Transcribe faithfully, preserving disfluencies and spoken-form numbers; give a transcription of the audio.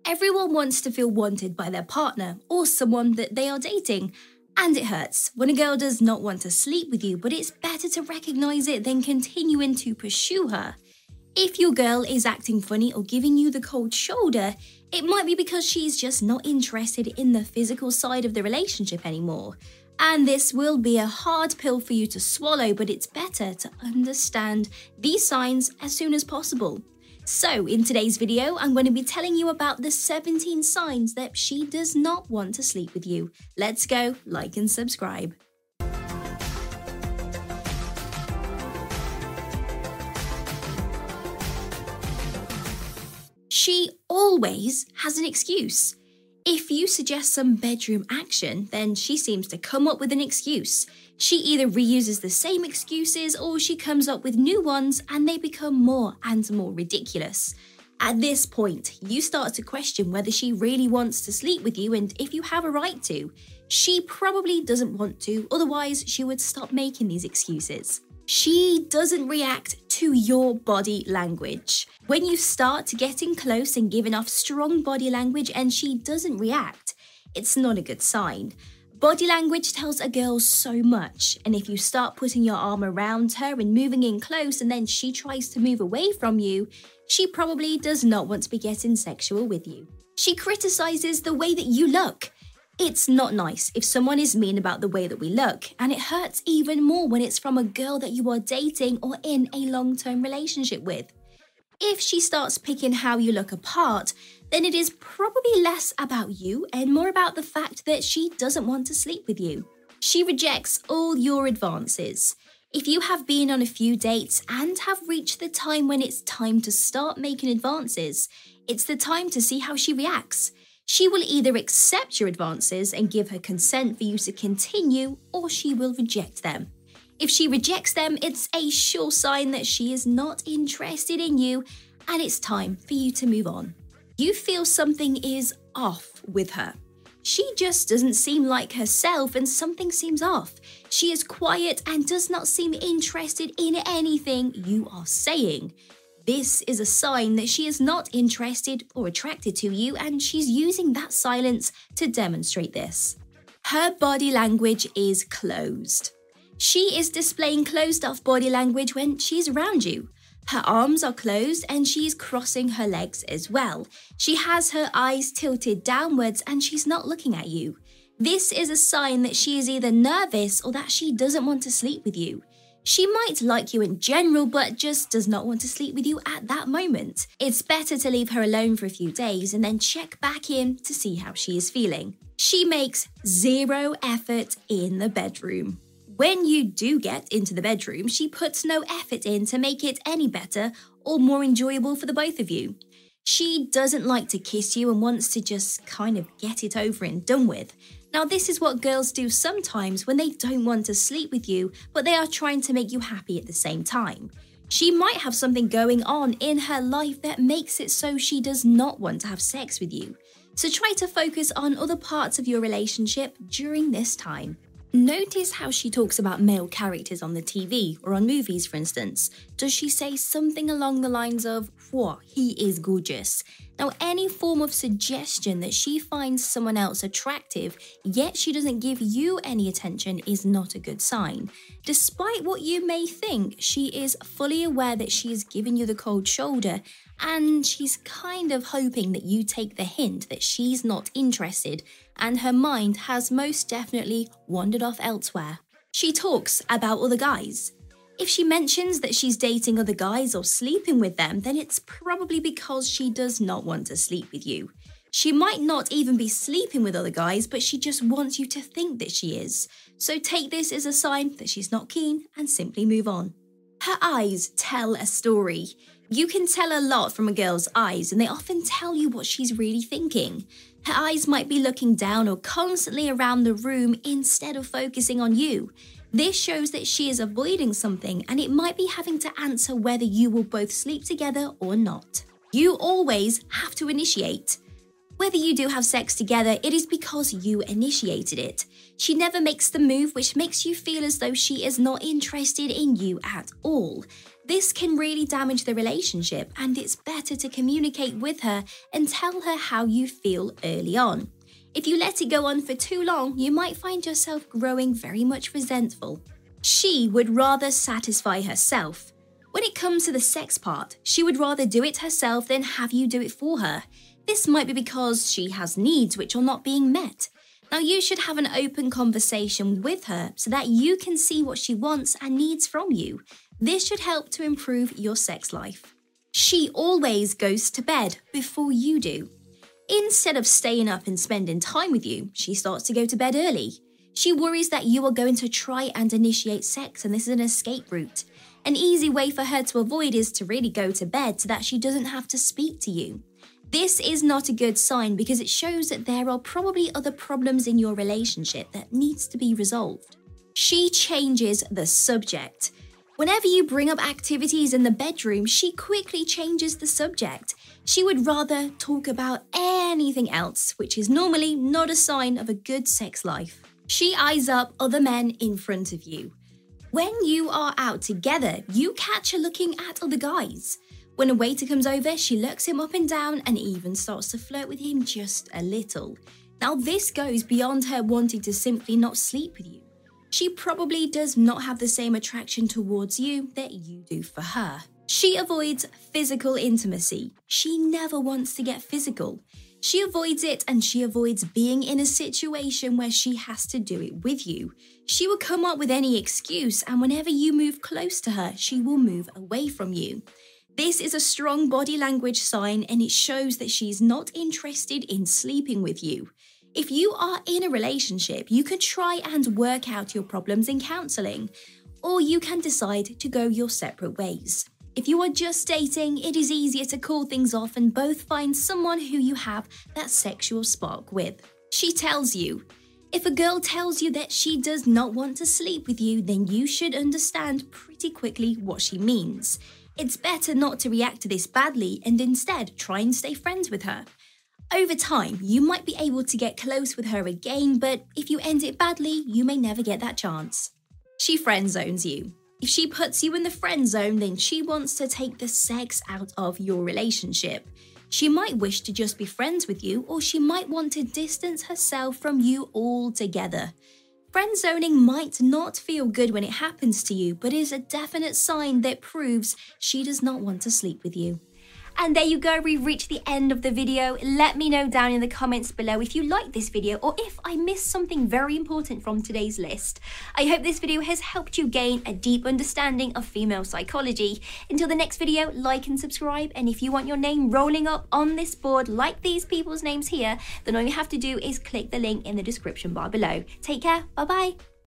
Everyone wants to feel wanted by their partner or someone that they are dating. And it hurts when a girl does not want to sleep with you, but it's better to recognize it than continuing to pursue her. If your girl is acting funny or giving you the cold shoulder, it might be because she's just not interested in the physical side of the relationship anymore. And this will be a hard pill for you to swallow, but it's better to understand these signs as soon as possible. So in today's video, I'm going to be telling you about the seventeen signs that she does not want to sleep with you. Let's go, like and subscribe. She always has an excuse. If you suggest some bedroom action, then she seems to come up with an excuse. She either reuses the same excuses or she comes up with new ones and they become more and more ridiculous. At this point, you start to question whether she really wants to sleep with you and if you have a right to. She probably doesn't want to, otherwise she would stop making these excuses. She doesn't react to your body language. When you start getting close and giving off strong body language and she doesn't react, it's not a good sign. Body language tells a girl so much, and if you start putting your arm around her and moving in close and then she tries to move away from you, she probably does not want to be getting sexual with you. She criticizes the way that you look. It's not nice if someone is mean about the way that we look, and it hurts even more when it's from a girl that you are dating or in a long-term relationship with. If she starts picking how you look apart, then it is probably less about you and more about the fact that she doesn't want to sleep with you. She rejects all your advances. If you have been on a few dates and have reached the time when it's time to start making advances, it's the time to see how she reacts. She will either accept your advances and give her consent for you to continue, or she will reject them. If she rejects them, it's a sure sign that she is not interested in you and it's time for you to move on. You feel something is off with her. She just doesn't seem like herself and something seems off. She is quiet and does not seem interested in anything you are saying. This is a sign that she is not interested or attracted to you, and she's using that silence to demonstrate this. Her body language is closed. She is displaying closed-off body language when she's around you. Her arms are closed and she's crossing her legs as well. She has her eyes tilted downwards and she's not looking at you. This is a sign that she is either nervous or that she doesn't want to sleep with you. She might like you in general, but just does not want to sleep with you at that moment. It's better to leave her alone for a few days and then check back in to see how she is feeling. She makes zero effort in the bedroom. When you do get into the bedroom, she puts no effort in to make it any better or more enjoyable for the both of you. She doesn't like to kiss you and wants to just kind of get it over and done with. Now, this is what girls do sometimes when they don't want to sleep with you, but they are trying to make you happy at the same time. She might have something going on in her life that makes it so she does not want to have sex with you. So try to focus on other parts of your relationship during this time. Notice how she talks about male characters on the T V or on movies, for instance. Does she say something along the lines of, "Whoa, he is gorgeous"? Now, any form of suggestion that she finds someone else attractive, yet she doesn't give you any attention, is not a good sign. Despite what you may think, she is fully aware that she is giving you the cold shoulder, and she's kind of hoping that you take the hint that she's not interested, and her mind has most definitely wandered off elsewhere. She talks about other guys. If she mentions that she's dating other guys or sleeping with them, then it's probably because she does not want to sleep with you. She might not even be sleeping with other guys, but she just wants you to think that she is. So take this as a sign that she's not keen and simply move on. Her eyes tell a story. You can tell a lot from a girl's eyes, and they often tell you what she's really thinking. Her eyes might be looking down or constantly around the room instead of focusing on you. This shows that she is avoiding something, and it might be having to answer whether you will both sleep together or not. You always have to initiate. Whether you do have sex together, it is because you initiated it. She never makes the move, which makes you feel as though she is not interested in you at all. This can really damage the relationship, and it's better to communicate with her and tell her how you feel early on. If you let it go on for too long, you might find yourself growing very much resentful. She would rather satisfy herself. When it comes to the sex part, she would rather do it herself than have you do it for her. This might be because she has needs which are not being met. Now, you should have an open conversation with her so that you can see what she wants and needs from you. This should help to improve your sex life. She always goes to bed before you do. Instead of staying up and spending time with you, she starts to go to bed early. She worries that you are going to try and initiate sex, and this is an escape route. An easy way for her to avoid is to really go to bed so that she doesn't have to speak to you. This is not a good sign because it shows that there are probably other problems in your relationship that needs to be resolved. She changes the subject. Whenever you bring up activities in the bedroom, she quickly changes the subject. She would rather talk about anything else, which is normally not a sign of a good sex life. She eyes up other men in front of you. When you are out together, you catch her looking at other guys. When a waiter comes over, she looks him up and down and even starts to flirt with him just a little. Now, this goes beyond her wanting to simply not sleep with you. She probably does not have the same attraction towards you that you do for her. She avoids physical intimacy. She never wants to get physical. She avoids it, and she avoids being in a situation where she has to do it with you. She will come up with any excuse, and whenever you move close to her, she will move away from you. This is a strong body language sign, and it shows that she's not interested in sleeping with you. If you are in a relationship, you can try and work out your problems in counselling, or you can decide to go your separate ways. If you are just dating, it is easier to call things off and both find someone who you have that sexual spark with. She tells you. If a girl tells you that she does not want to sleep with you, then you should understand pretty quickly what she means. It's better not to react to this badly and instead try and stay friends with her. Over time, you might be able to get close with her again, but if you end it badly, you may never get that chance. She friend zones you. If she puts you in the friend zone, then she wants to take the sex out of your relationship. She might wish to just be friends with you, or she might want to distance herself from you altogether. Friend zoning might not feel good when it happens to you, but is a definite sign that proves she does not want to sleep with you. And there you go, we've reached the end of the video. Let me know down in the comments below if you liked this video or if I missed something very important from today's list. I hope this video has helped you gain a deep understanding of female psychology. Until the next video, like and subscribe. And if you want your name rolling up on this board like these people's names here, then all you have to do is click the link in the description bar below. Take care, bye bye.